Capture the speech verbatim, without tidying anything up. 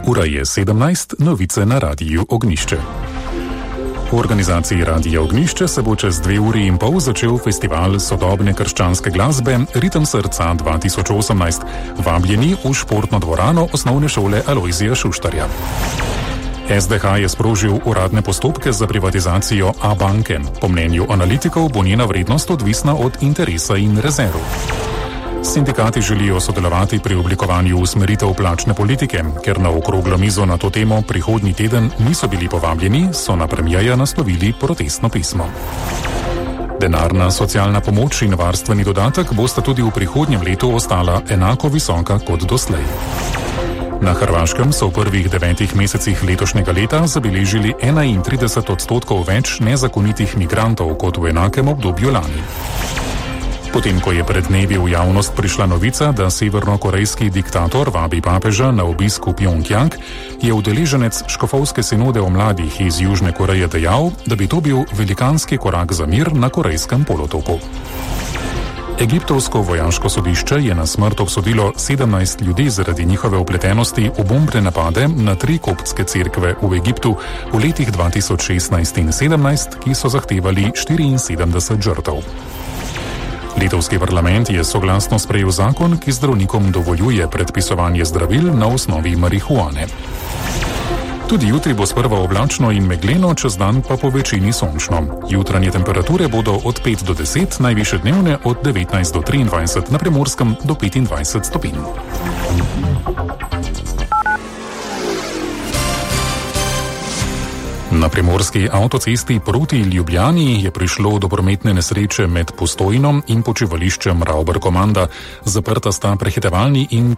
Ura je sedemnajst, novice na Radiu Ognjišče. V organizaciji Radia Ognjišče se bo čez dve uri in pol začel festival sodobne krščanske glasbe Ritem srca dva tisoč osemnajst, vabljeni v športno dvorano osnovne šole Alojzija Šuštarja. S D H je sprožil uradne postopke za privatizacijo Abanke. Po mnenju analitikov bo njena vrednost odvisna od interesa in rezerv. Sindikati želijo sodelovati pri oblikovanju usmeritev plačne politike, ker na okroglo mizo na to temo prihodnji teden niso bili povabljeni, so na premierja naslovili protestno pismo. Denarna socialna pomoč in varstveni dodatek bosta tudi v prihodnjem letu ostala enako visoka kot doslej. Na Hrvaškem so v prvih devetih mesecih letošnjega leta zabeležili enaintrideset odstotkov več nezakonitih migrantov kot v enakem obdobju lani. Potem, ko je pred dnevi v javnost prišla novica, da severnokorejski diktator vabi papeža na obisk v Pjongjang, je udeleženec škofovske sinode o mladih iz Južne Koreje dejal, da bi to bil velikanski korak za mir na Korejskem polotoku. Egiptovsko vojaško sodišče je na smrt obsodilo sedemnajst ljudi zaradi njihove vpletenosti v bombne napade na tri koptske cerkve v Egiptu v letih dva tisoč šestnajst in sedemnajst, ki so zahtevali štiriinsedemdeset žrtev. Litovski parlament je soglasno sprejel zakon, ki zdravnikom dovoljuje predpisovanje zdravil na osnovi marihuane. Tudi jutri bo sprva oblačno in megleno, čez dan pa po večini sončno. Jutranje temperature bodo od pet do deset, najvišje dnevne od devetnajst do triindvajset, na Primorskem do petindvajset stopinj. Na primorski avtocesti proti Ljubljani je prišlo do prometne nesreče med Postojno in počivališčem Ravbar Komanda. Zaprta sta prehitevalni in